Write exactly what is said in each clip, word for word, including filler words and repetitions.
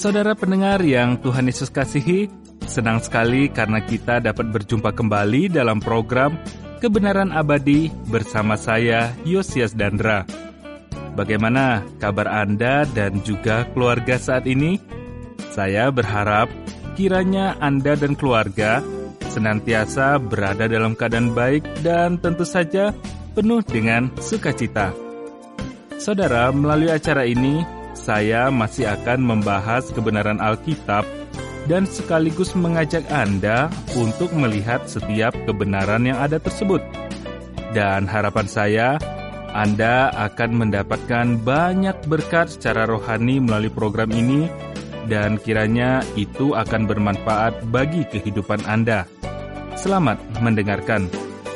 Saudara pendengar yang Tuhan Yesus kasihi, senang sekali karena kita dapat berjumpa kembali dalam program Kebenaran Abadi bersama saya, Yosias Dandra. Bagaimana kabar Anda dan juga keluarga saat ini? Saya berharap kiranya Anda dan keluarga senantiasa berada dalam keadaan baik dan tentu saja penuh dengan sukacita. Saudara, melalui acara ini, saya masih akan membahas kebenaran Alkitab dan sekaligus mengajak Anda untuk melihat setiap kebenaran yang ada tersebut. Dan harapan saya, Anda akan mendapatkan banyak berkat secara rohani melalui program ini, dan kiranya itu akan bermanfaat bagi kehidupan Anda. Selamat mendengarkan.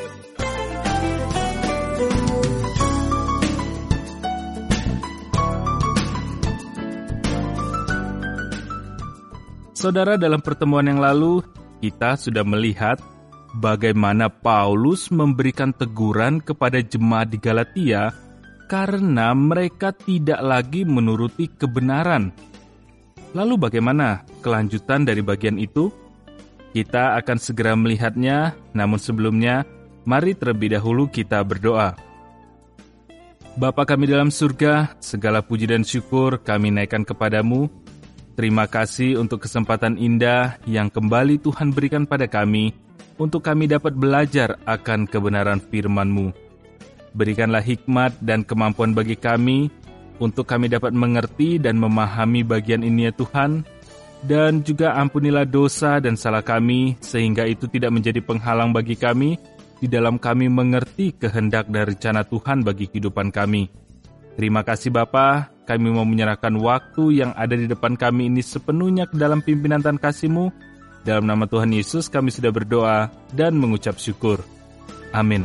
Saudara, dalam pertemuan yang lalu, kita sudah melihat bagaimana Paulus memberikan teguran kepada jemaat di Galatia karena mereka tidak lagi menuruti kebenaran. Lalu bagaimana kelanjutan dari bagian itu? Kita akan segera melihatnya, namun sebelumnya, mari terlebih dahulu kita berdoa. Bapa kami dalam surga, segala puji dan syukur kami naikkan kepadamu. Terima kasih untuk kesempatan indah yang kembali Tuhan berikan pada kami, untuk kami dapat belajar akan kebenaran firman-Mu. Berikanlah hikmat dan kemampuan bagi kami, untuk kami dapat mengerti dan memahami bagian ini ya Tuhan, dan juga ampunilah dosa dan salah kami, sehingga itu tidak menjadi penghalang bagi kami, di dalam kami mengerti kehendak dan rencana Tuhan bagi kehidupan kami. Terima kasih Bapa, kami mau menyerahkan waktu yang ada di depan kami ini sepenuhnya ke dalam pimpinan dan kasih-Mu. Dalam nama Tuhan Yesus kami sudah berdoa dan mengucap syukur. Amin.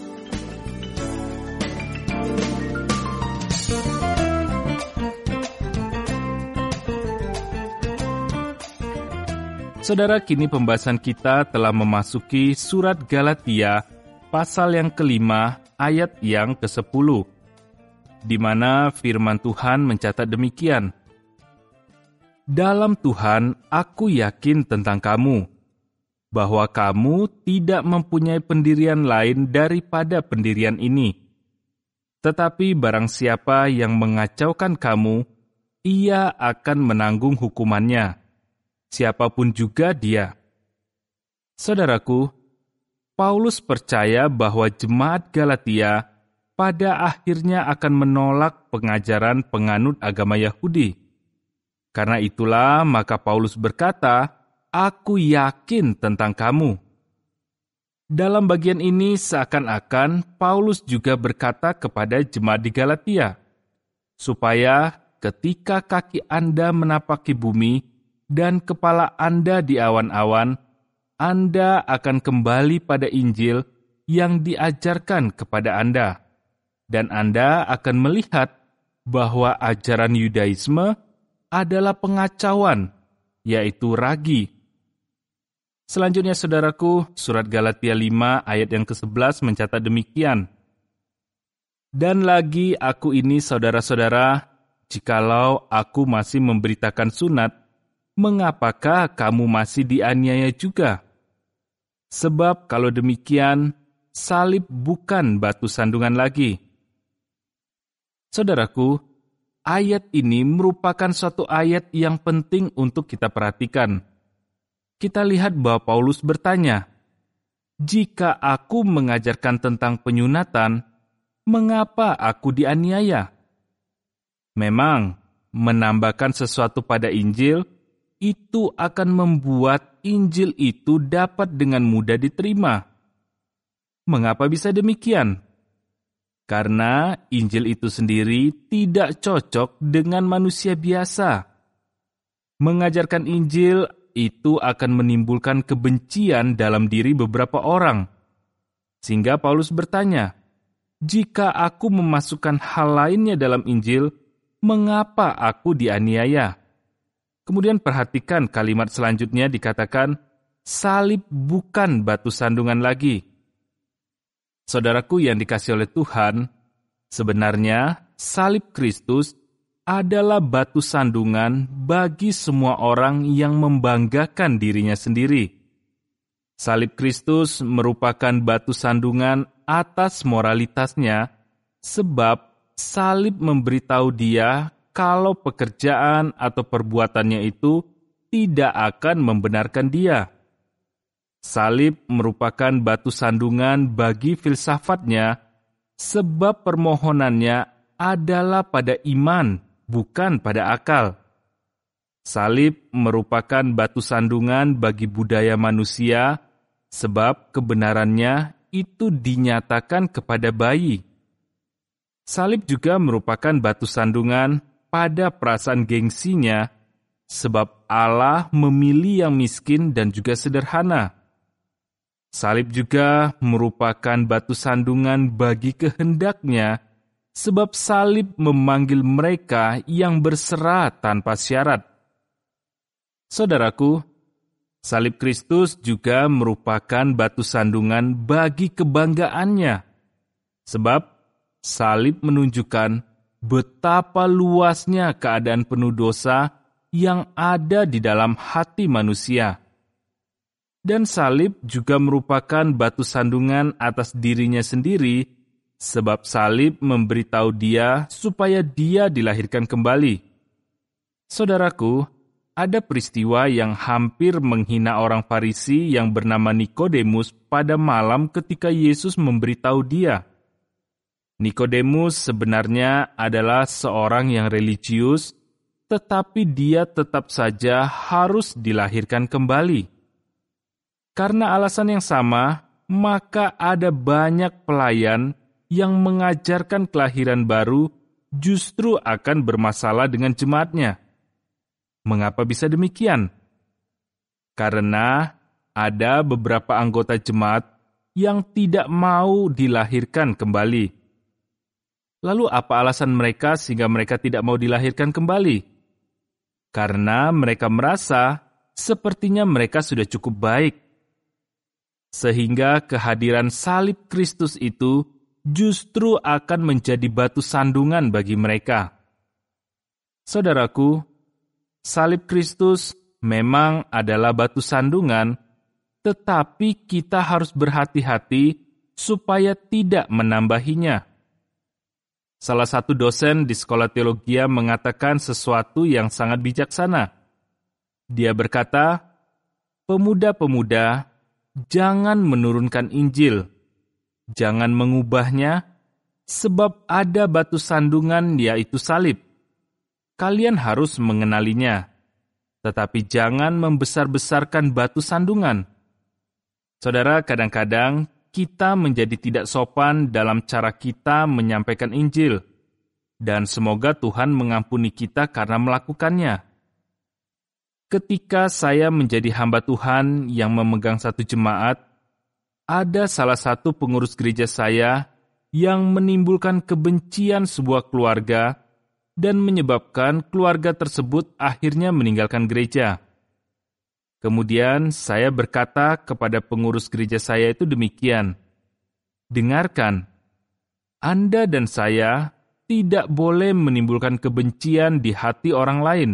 Saudara, kini pembahasan kita telah memasuki surat Galatia, pasal yang kelima, ayat yang kesepuluh. Di mana firman Tuhan mencatat demikian. Dalam Tuhan, aku yakin tentang kamu, bahwa kamu tidak mempunyai pendirian lain daripada pendirian ini. Tetapi barang siapa yang mengacaukan kamu, ia akan menanggung hukumannya, siapapun juga dia. Saudaraku, Paulus percaya bahwa jemaat Galatia pada akhirnya akan menolak pengajaran penganut agama Yahudi. Karena itulah maka Paulus berkata, "Aku yakin tentang kamu." Dalam bagian ini seakan-akan Paulus juga berkata kepada jemaat di Galatia, supaya ketika kaki Anda menapaki bumi dan kepala Anda di awan-awan, Anda akan kembali pada Injil yang diajarkan kepada Anda. Dan Anda akan melihat bahwa ajaran Yudaisme adalah pengacauan, yaitu ragi. Selanjutnya, saudaraku, surat Galatia lima ayat yang kesebelas mencatat demikian. Dan lagi aku ini, saudara-saudara, jikalau aku masih memberitakan sunat, mengapakah kamu masih dianiaya juga? Sebab kalau demikian, salib bukan batu sandungan lagi. Saudaraku, ayat ini merupakan suatu ayat yang penting untuk kita perhatikan. Kita lihat bahwa Paulus bertanya, "Jika aku mengajarkan tentang penyunatan, mengapa aku dianiaya?" Memang, menambahkan sesuatu pada Injil, itu akan membuat Injil itu dapat dengan mudah diterima. Mengapa bisa demikian? Karena Injil itu sendiri tidak cocok dengan manusia biasa. Mengajarkan Injil itu akan menimbulkan kebencian dalam diri beberapa orang. Sehingga Paulus bertanya, "Jika aku memasukkan hal lainnya dalam Injil, mengapa aku dianiaya?" Kemudian perhatikan kalimat selanjutnya dikatakan, "Salib bukan batu sandungan lagi." Saudaraku yang dikasihi oleh Tuhan, sebenarnya salib Kristus adalah batu sandungan bagi semua orang yang membanggakan dirinya sendiri. Salib Kristus merupakan batu sandungan atas moralitasnya, sebab salib memberitahu dia kalau pekerjaan atau perbuatannya itu tidak akan membenarkan dia. Salib merupakan batu sandungan bagi filsafatnya, sebab permohonannya adalah pada iman, bukan pada akal. Salib merupakan batu sandungan bagi budaya manusia, sebab kebenarannya itu dinyatakan kepada bayi. Salib juga merupakan batu sandungan pada perasaan gengsinya, sebab Allah memilih yang miskin dan juga sederhana. Salib juga merupakan batu sandungan bagi kehendaknya, sebab salib memanggil mereka yang berserah tanpa syarat. Saudaraku, salib Kristus juga merupakan batu sandungan bagi kebanggaannya, sebab salib menunjukkan betapa luasnya keadaan penuh dosa yang ada di dalam hati manusia. Dan salib juga merupakan batu sandungan atas dirinya sendiri, sebab salib memberitahu dia supaya dia dilahirkan kembali. Saudaraku, ada peristiwa yang hampir menghina orang Farisi yang bernama Nikodemus pada malam ketika Yesus memberitahu dia. Nikodemus sebenarnya adalah seorang yang religius, tetapi dia tetap saja harus dilahirkan kembali. Karena alasan yang sama, maka ada banyak pelayan yang mengajarkan kelahiran baru justru akan bermasalah dengan jemaatnya. Mengapa bisa demikian? Karena ada beberapa anggota jemaat yang tidak mau dilahirkan kembali. Lalu apa alasan mereka sehingga mereka tidak mau dilahirkan kembali? Karena mereka merasa sepertinya mereka sudah cukup baik. Sehingga kehadiran salib Kristus itu justru akan menjadi batu sandungan bagi mereka. Saudaraku, salib Kristus memang adalah batu sandungan, tetapi kita harus berhati-hati supaya tidak menambahinya. Salah satu dosen di sekolah teologi mengatakan sesuatu yang sangat bijaksana. Dia berkata, "Pemuda-pemuda, jangan menurunkan Injil, jangan mengubahnya, sebab ada batu sandungan yaitu salib. Kalian harus mengenalinya, tetapi jangan membesar-besarkan batu sandungan." Saudara, kadang-kadang kita menjadi tidak sopan dalam cara kita menyampaikan Injil, dan semoga Tuhan mengampuni kita karena melakukannya. Ketika saya menjadi hamba Tuhan yang memegang satu jemaat, ada salah satu pengurus gereja saya yang menimbulkan kebencian sebuah keluarga dan menyebabkan keluarga tersebut akhirnya meninggalkan gereja. Kemudian saya berkata kepada pengurus gereja saya itu demikian, "Dengarkan, Anda dan saya tidak boleh menimbulkan kebencian di hati orang lain.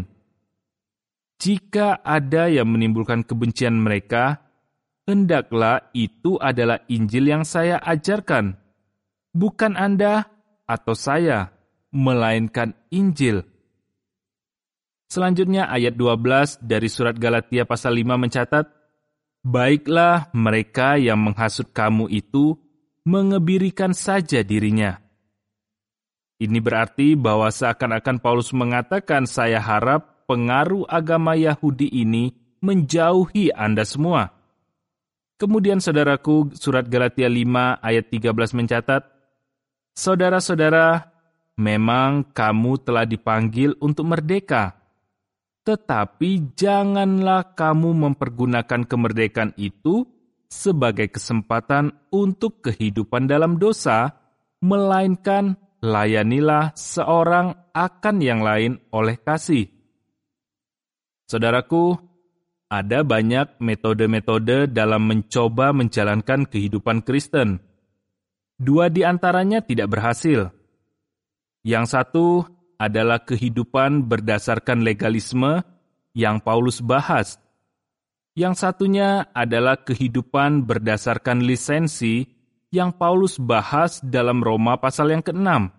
Jika ada yang menimbulkan kebencian mereka, hendaklah itu adalah Injil yang saya ajarkan, bukan Anda atau saya, melainkan Injil." Selanjutnya ayat dua belas dari surat Galatia pasal lima mencatat, "Baiklah mereka yang menghasut kamu itu mengebirikan saja dirinya." Ini berarti bahwa seakan-akan Paulus mengatakan, saya harap pengaruh agama Yahudi ini menjauhi Anda semua. Kemudian saudaraku, surat Galatia lima ayat tiga belas mencatat, "Saudara-saudara, memang kamu telah dipanggil untuk merdeka. Tetapi janganlah kamu mempergunakan kemerdekaan itu sebagai kesempatan untuk kehidupan dalam dosa, melainkan layanilah seorang akan yang lain oleh kasih." Saudaraku, ada banyak metode-metode dalam mencoba menjalankan kehidupan Kristen. Dua di antaranya tidak berhasil. Yang satu adalah kehidupan berdasarkan legalisme yang Paulus bahas. Yang satunya adalah kehidupan berdasarkan lisensi yang Paulus bahas dalam Roma pasal yang keenam.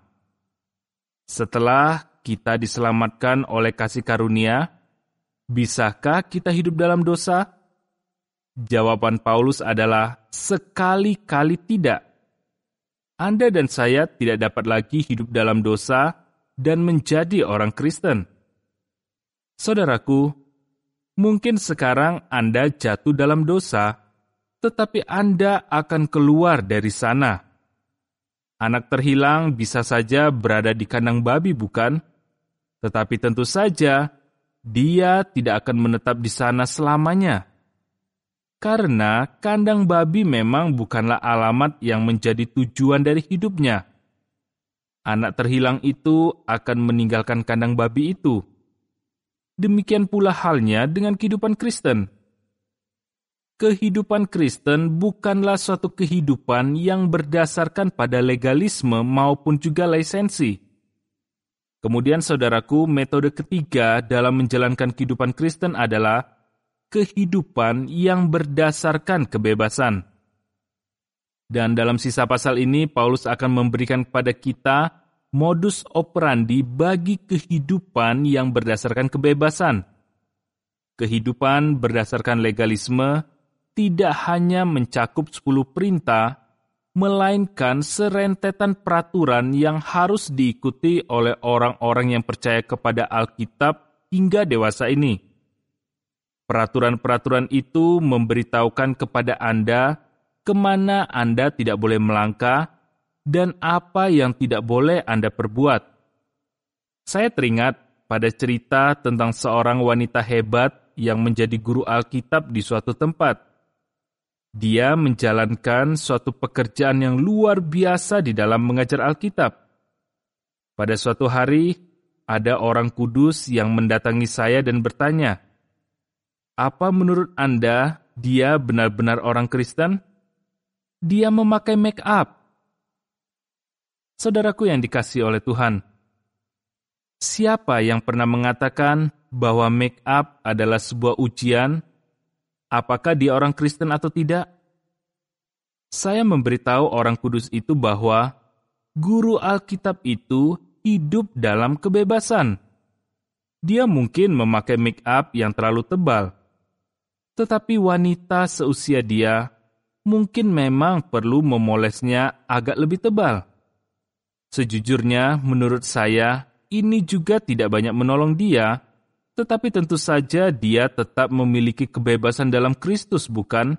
Setelah kita diselamatkan oleh kasih karunia, bisakah kita hidup dalam dosa? Jawaban Paulus adalah sekali-kali tidak. Anda dan saya tidak dapat lagi hidup dalam dosa dan menjadi orang Kristen. Saudaraku, mungkin sekarang Anda jatuh dalam dosa, tetapi Anda akan keluar dari sana. Anak terhilang bisa saja berada di kandang babi, bukan? Tetapi tentu saja, dia tidak akan menetap di sana selamanya. Karena kandang babi memang bukanlah alamat yang menjadi tujuan dari hidupnya. Anak terhilang itu akan meninggalkan kandang babi itu. Demikian pula halnya dengan kehidupan Kristen. Kehidupan Kristen bukanlah suatu kehidupan yang berdasarkan pada legalisme maupun juga lisensi. Kemudian saudaraku, metode ketiga dalam menjalankan kehidupan Kristen adalah kehidupan yang berdasarkan kebebasan. Dan dalam sisa pasal ini, Paulus akan memberikan kepada kita modus operandi bagi kehidupan yang berdasarkan kebebasan. Kehidupan berdasarkan legalisme tidak hanya mencakup sepuluh perintah, melainkan serentetan peraturan yang harus diikuti oleh orang-orang yang percaya kepada Alkitab hingga dewasa ini. Peraturan-peraturan itu memberitahukan kepada Anda kemana Anda tidak boleh melangkah dan apa yang tidak boleh Anda perbuat. Saya teringat pada cerita tentang seorang wanita hebat yang menjadi guru Alkitab di suatu tempat. Dia menjalankan suatu pekerjaan yang luar biasa di dalam mengajar Alkitab. Pada suatu hari, ada orang kudus yang mendatangi saya dan bertanya, "Apa menurut Anda dia benar-benar orang Kristen? Dia memakai make up." Saudaraku yang dikasihi oleh Tuhan, siapa yang pernah mengatakan bahwa make up adalah sebuah ujian? Apakah dia orang Kristen atau tidak? Saya memberitahu orang kudus itu bahwa guru Alkitab itu hidup dalam kebebasan. Dia mungkin memakai make up yang terlalu tebal, tetapi wanita seusia dia mungkin memang perlu memolesnya agak lebih tebal. Sejujurnya, menurut saya, ini juga tidak banyak menolong dia, tetapi tentu saja dia tetap memiliki kebebasan dalam Kristus, bukan?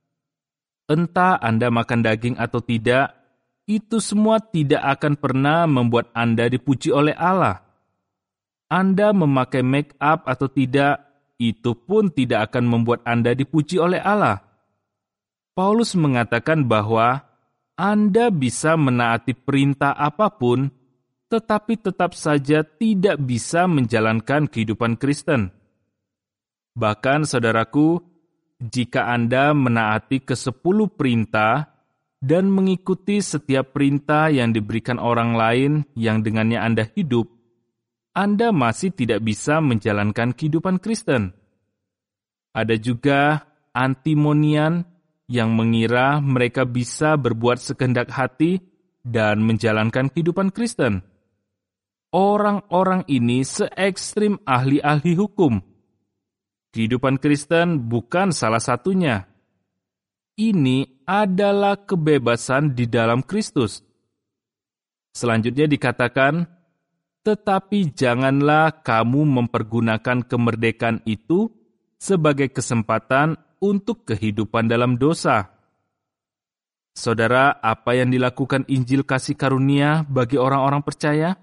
Entah Anda makan daging atau tidak, itu semua tidak akan pernah membuat Anda dipuji oleh Allah. Anda memakai make up atau tidak, itu pun tidak akan membuat Anda dipuji oleh Allah. Paulus mengatakan bahwa Anda bisa menaati perintah apapun, tetapi tetap saja tidak bisa menjalankan kehidupan Kristen. Bahkan, saudaraku, jika Anda menaati kesepuluh perintah dan mengikuti setiap perintah yang diberikan orang lain yang dengannya Anda hidup, Anda masih tidak bisa menjalankan kehidupan Kristen. Ada juga antimonian yang mengira mereka bisa berbuat sekehendak hati dan menjalankan kehidupan Kristen. Orang-orang ini se-ekstrim ahli-ahli hukum. Kehidupan Kristen bukan salah satunya. Ini adalah kebebasan di dalam Kristus. Selanjutnya dikatakan, tetapi janganlah kamu mempergunakan kemerdekaan itu sebagai kesempatan untuk kehidupan dalam dosa. Saudara, apa yang dilakukan Injil kasih karunia bagi orang-orang percaya?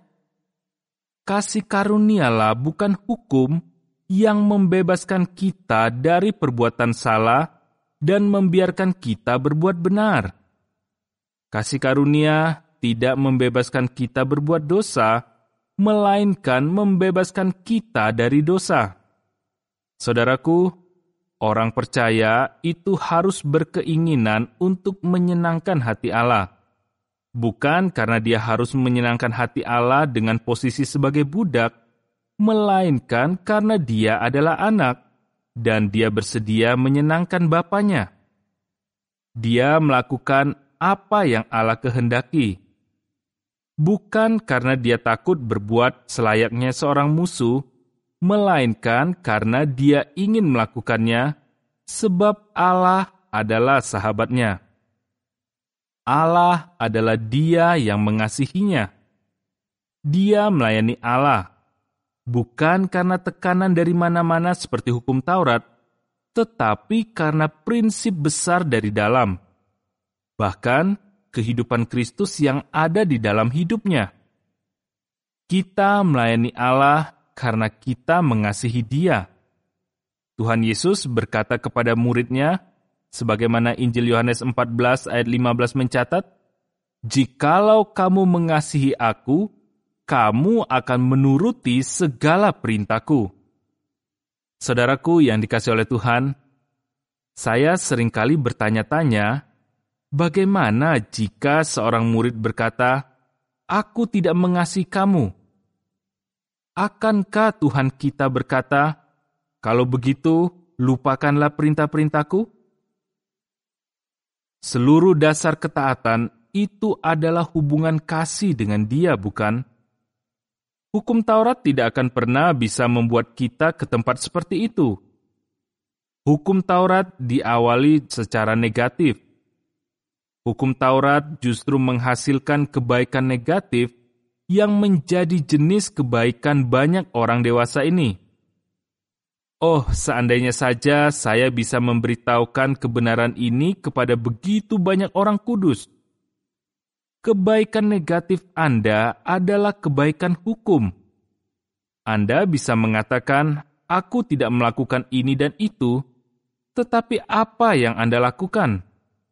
Kasih karunialah bukan hukum yang membebaskan kita dari perbuatan salah dan membiarkan kita berbuat benar. Kasih karunia tidak membebaskan kita berbuat dosa, melainkan membebaskan kita dari dosa. Saudaraku, orang percaya itu harus berkeinginan untuk menyenangkan hati Allah. bukan karena dia harus menyenangkan hati Allah dengan posisi sebagai budak, melainkan karena dia adalah anak, dan dia bersedia menyenangkan bapaknya. Dia melakukan apa yang Allah kehendaki, bukan karena dia takut berbuat selayaknya seorang musuh, melainkan karena dia ingin melakukannya, sebab Allah adalah sahabatnya. Allah adalah Dia yang mengasihinya. Dia melayani Allah, bukan karena tekanan dari mana-mana seperti hukum Taurat, tetapi karena prinsip besar dari dalam. Bahkan, kehidupan Kristus yang ada di dalam hidupnya. Kita melayani Allah karena kita mengasihi Dia. Tuhan Yesus berkata kepada murid-Nya, sebagaimana Injil Yohanes empat belas ayat lima belas mencatat, "Jikalau kamu mengasihi aku, kamu akan menuruti segala perintahku." Saudaraku yang dikasihi oleh Tuhan, saya seringkali bertanya-tanya, bagaimana jika seorang murid berkata, "Aku tidak mengasihi kamu"? Akankah Tuhan kita berkata, "Kalau begitu, lupakanlah perintah-perintahku"? Seluruh dasar ketaatan itu adalah hubungan kasih dengan Dia, bukan? Hukum Taurat tidak akan pernah bisa membuat kita ke tempat seperti itu. Hukum Taurat diawali secara negatif. Hukum Taurat justru menghasilkan kebaikan negatif yang menjadi jenis kebaikan banyak orang dewasa ini. Oh, seandainya saja saya bisa memberitahukan kebenaran ini kepada begitu banyak orang kudus. Kebaikan negatif Anda adalah kebaikan hukum. Anda bisa mengatakan, "Aku tidak melakukan ini dan itu," tetapi apa yang Anda lakukan?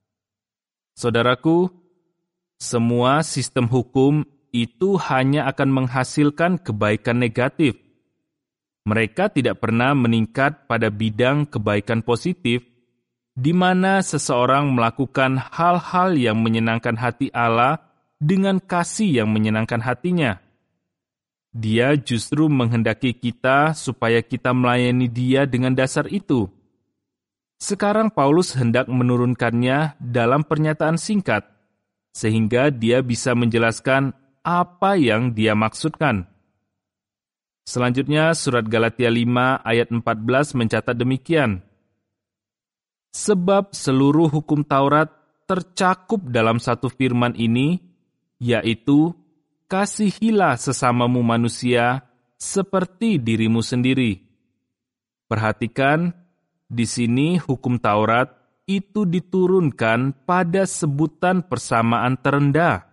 Saudaraku, semua sistem hukum itu hanya akan menghasilkan kebaikan negatif. Mereka tidak pernah meningkat pada bidang kebaikan positif, di mana seseorang melakukan hal-hal yang menyenangkan hati Allah dengan kasih yang menyenangkan hatinya. Dia justru menghendaki kita supaya kita melayani Dia dengan dasar itu. Sekarang Paulus hendak menurunkannya dalam pernyataan singkat, sehingga dia bisa menjelaskan apa yang dia maksudkan. Selanjutnya, surat Galatia lima ayat empat belas mencatat demikian. Sebab seluruh hukum Taurat tercakup dalam satu firman ini, yaitu, kasihilah sesamamu manusia seperti dirimu sendiri. Perhatikan, di sini hukum Taurat itu diturunkan pada sebutan persamaan terendah.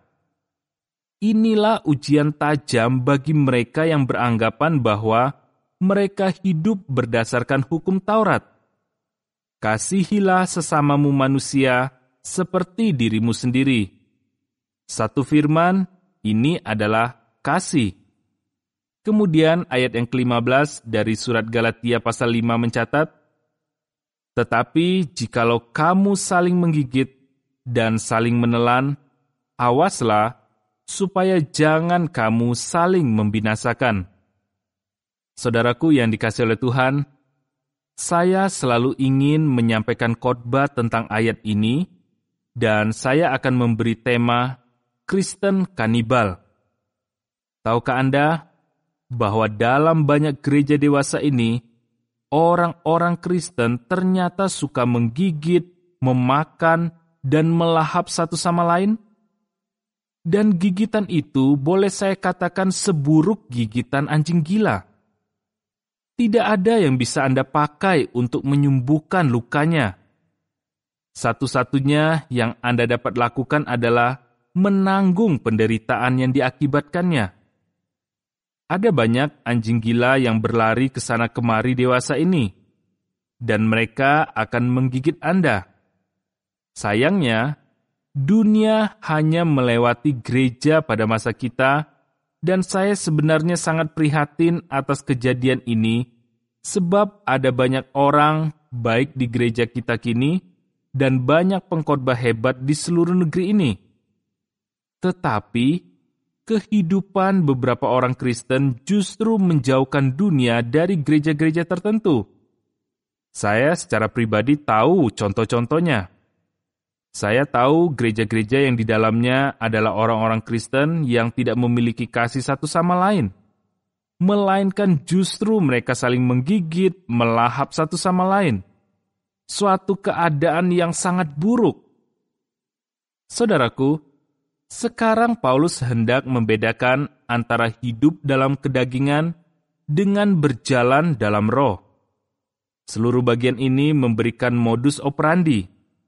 Inilah ujian tajam bagi mereka yang beranggapan bahwa mereka hidup berdasarkan hukum Taurat. Kasihilah sesamamu manusia seperti dirimu sendiri. Satu firman, ini adalah kasih. Kemudian ayat yang kelima belas dari surat Galatia pasal lima mencatat, "Tetapi jikalau kamu saling menggigit dan saling menelan, awaslah, supaya jangan kamu saling membinasakan." Saudaraku yang dikasihi oleh Tuhan, saya selalu ingin menyampaikan khotbah tentang ayat ini, dan saya akan memberi tema Kristen Kanibal. Tahukah Anda bahwa dalam banyak gereja dewasa ini, orang-orang Kristen ternyata suka menggigit, memakan, dan melahap satu sama lain? Dan gigitan itu boleh saya katakan seburuk gigitan anjing gila. Tidak ada yang bisa Anda pakai untuk menyembuhkan lukanya. Satu-satunya yang Anda dapat lakukan adalah menanggung penderitaan yang diakibatkannya. Ada banyak anjing gila yang berlari ke sana kemari dewasa ini, dan mereka akan menggigit Anda. Sayangnya, dunia hanya melewati gereja pada masa kita, dan saya sebenarnya sangat prihatin atas kejadian ini, sebab ada banyak orang, baik di gereja kita kini, dan banyak pengkhotbah hebat di seluruh negeri ini. Tetapi, kehidupan beberapa orang Kristen justru menjauhkan dunia dari gereja-gereja tertentu. Saya secara pribadi tahu contoh-contohnya. Saya tahu gereja-gereja yang di dalamnya adalah orang-orang Kristen yang tidak memiliki kasih satu sama lain, melainkan justru mereka saling menggigit, melahap satu sama lain. Suatu keadaan yang sangat buruk. Saudaraku, sekarang Paulus hendak membedakan antara hidup dalam kedagingan dengan berjalan dalam roh. Seluruh bagian ini memberikan modus operandi.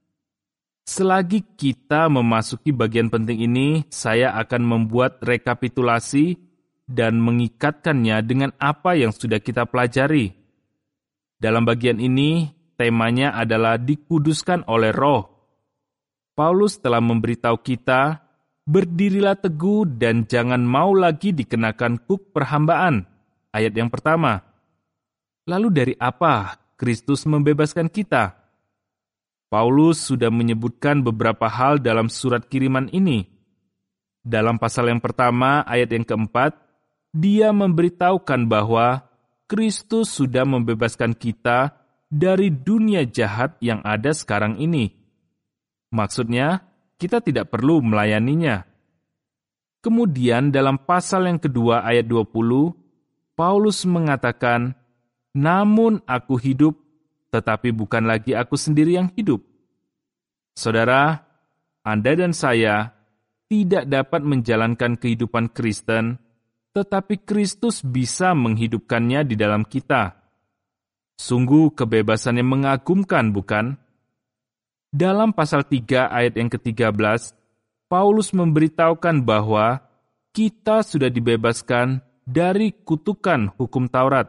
Selagi kita memasuki bagian penting ini, saya akan membuat rekapitulasi dan mengikatkannya dengan apa yang sudah kita pelajari. Dalam bagian ini, temanya adalah dikuduskan oleh roh. Paulus telah memberitahu kita, berdirilah teguh dan jangan mau lagi dikenakan kuk perhambaan. Ayat yang pertama. Lalu dari apa Kristus membebaskan kita? Paulus sudah menyebutkan beberapa hal dalam surat kiriman ini. Dalam pasal yang pertama, ayat yang keempat, dia memberitahukan bahwa Kristus sudah membebaskan kita dari dunia jahat yang ada sekarang ini. Maksudnya, kita tidak perlu melayaninya. Kemudian dalam pasal yang kedua ayat dua puluh, Paulus mengatakan, namun aku hidup, tetapi bukan lagi aku sendiri yang hidup. Saudara, Anda dan saya tidak dapat menjalankan kehidupan Kristen, tetapi Kristus bisa menghidupkannya di dalam kita. Sungguh kebebasan yang mengagumkan, bukan? Dalam pasal tiga ayat yang ketiga belas, Paulus memberitahukan bahwa kita sudah dibebaskan dari kutukan hukum Taurat.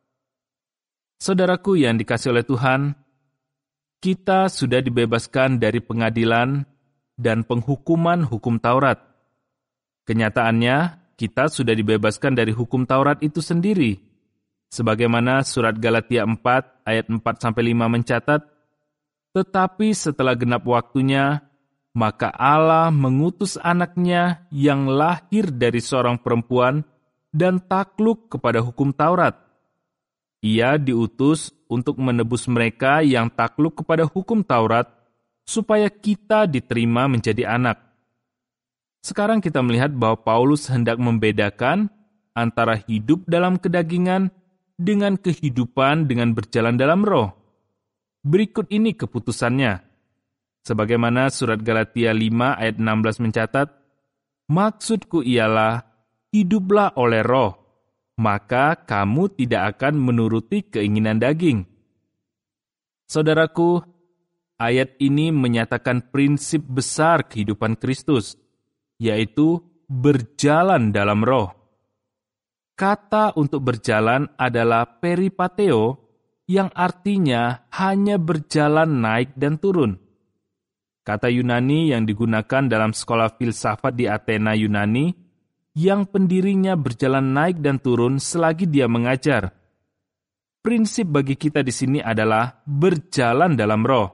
Saudaraku yang dikasihi oleh Tuhan, kita sudah dibebaskan dari pengadilan dan penghukuman hukum Taurat. Kenyataannya, kita sudah dibebaskan dari hukum Taurat itu sendiri. Sebagaimana surat Galatia empat ayat empat sampai lima mencatat, tetapi setelah genap waktunya, maka Allah mengutus anaknya yang lahir dari seorang perempuan dan takluk kepada hukum Taurat. Ia diutus untuk menebus mereka yang takluk kepada hukum Taurat, supaya kita diterima menjadi anak. Sekarang kita melihat bahwa Paulus hendak membedakan antara hidup dalam kedagingan dengan kehidupan dengan berjalan dalam roh. Berikut ini keputusannya. Sebagaimana surat Galatia lima ayat enam belas mencatat, maksudku ialah, hiduplah oleh roh, maka kamu tidak akan menuruti keinginan daging. Saudaraku, ayat ini menyatakan prinsip besar kehidupan Kristus, yaitu berjalan dalam roh. Kata untuk berjalan adalah peripateo, yang artinya hanya berjalan naik dan turun. Kata Yunani yang digunakan dalam sekolah filsafat di Athena Yunani, yang pendirinya berjalan naik dan turun selagi dia mengajar. Prinsip bagi kita di sini adalah berjalan dalam roh.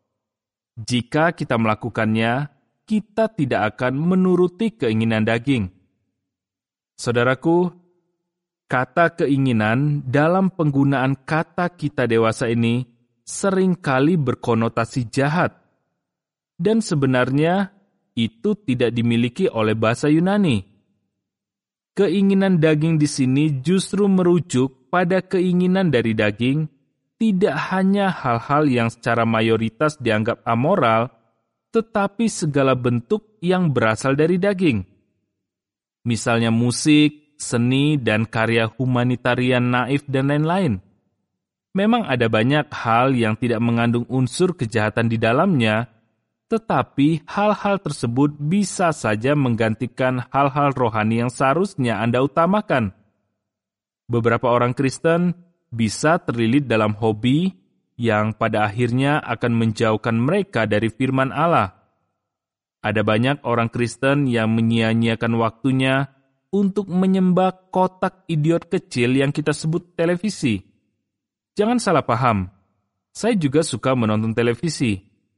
Jika kita melakukannya, kita tidak akan menuruti keinginan daging. Saudaraku, kata keinginan dalam penggunaan kata kita dewasa ini seringkali berkonotasi jahat. Dan sebenarnya itu tidak dimiliki oleh bahasa Yunani. Keinginan daging di sini justru merujuk pada keinginan dari daging, tidak hanya hal-hal yang secara mayoritas dianggap amoral, tetapi segala bentuk yang berasal dari daging. Misalnya musik, seni, dan karya humanitarian naif dan lain-lain. Memang ada banyak hal yang tidak mengandung unsur kejahatan di dalamnya, tetapi hal-hal tersebut bisa saja menggantikan hal-hal rohani yang seharusnya Anda utamakan. Beberapa orang Kristen bisa terlilit dalam hobi yang pada akhirnya akan menjauhkan mereka dari firman Allah. Ada banyak orang Kristen yang menyia-nyiakan waktunya untuk menyembah kotak idiot kecil yang kita sebut televisi. Jangan salah paham, saya juga suka menonton televisi.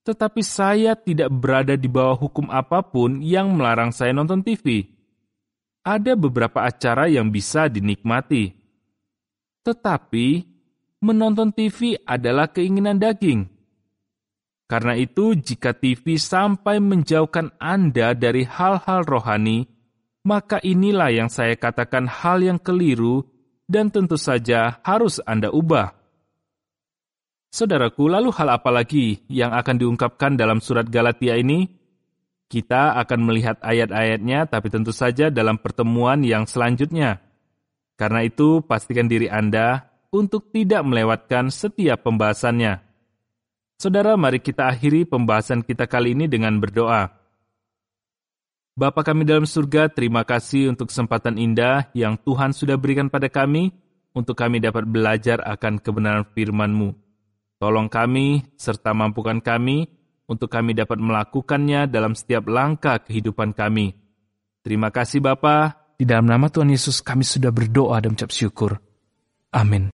Tetapi saya tidak berada di bawah hukum apapun yang melarang saya nonton T V. Ada beberapa acara yang bisa dinikmati. Tetapi, menonton T V adalah keinginan daging. Karena itu, jika T V sampai menjauhkan Anda dari hal-hal rohani, maka inilah yang saya katakan hal yang keliru dan tentu saja harus Anda ubah. Saudaraku, lalu hal apa lagi yang akan diungkapkan dalam surat Galatia ini? Kita akan melihat ayat-ayatnya, tapi tentu saja dalam pertemuan yang selanjutnya. Karena itu, pastikan diri Anda untuk tidak melewatkan setiap pembahasannya. Saudara, mari kita akhiri pembahasan kita kali ini dengan berdoa. Bapa kami dalam surga, terima kasih untuk kesempatan indah yang Tuhan sudah berikan pada kami, untuk kami dapat belajar akan kebenaran firman-Mu. Tolong kami, serta mampukan kami, untuk kami dapat melakukannya dalam setiap langkah kehidupan kami. Terima kasih Bapa. Di dalam nama Tuhan Yesus kami sudah berdoa dan mengucap syukur. Amin.